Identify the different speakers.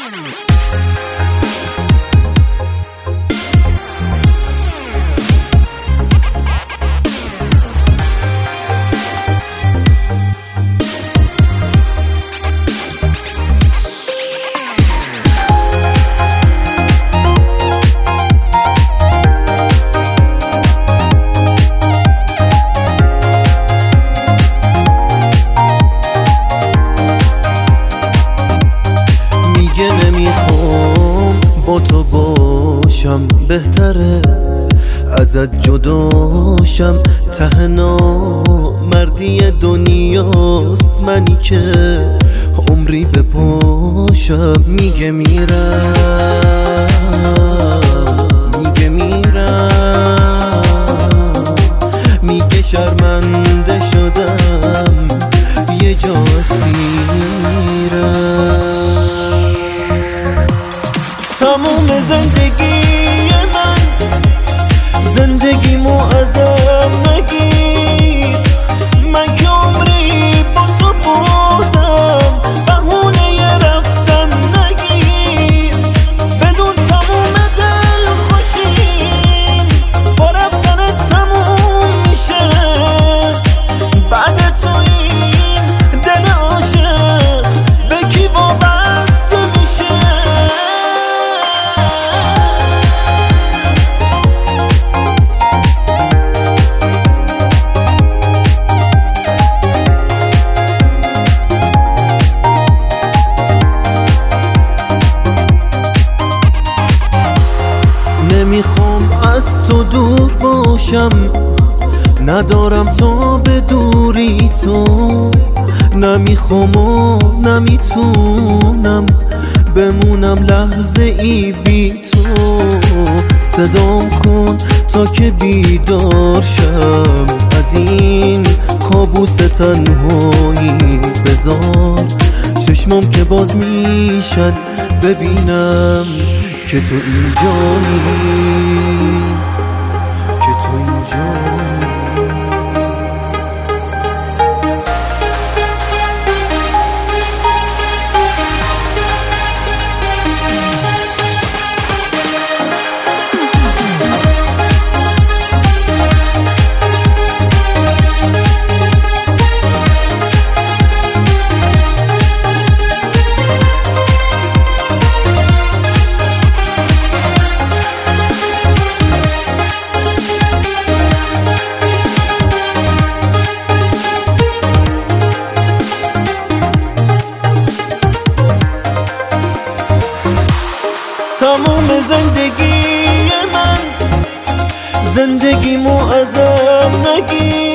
Speaker 1: با تو باشم بهتره ازت جداشم، ته نامردی دنیاست منی که عمری بپاشم. میگه میرم میگه شرمنده شدم یه جا اسیرم. تموم زندگی من زندگیمو ازم نگیر، من که عمری با تو بودم بهونه ی رفتن نگیر. بدون تموم دل خوشیم با رفتن تموم میشه، بعد تو این دل عاشق به کی وابسته میشه. نمیخوام از تو دور باشم، ندارم تا به دوری تو، نمیخوام و نمیتونم بمونم لحظه ای بی تو. صدام کن تا که بیدار شم از این کابوس تنهایی، بذار چشمام که باز میشن ببینم که تو اینجایی، که تو اینجایی. تموم زندگی من زندگیمو ازم نگیر،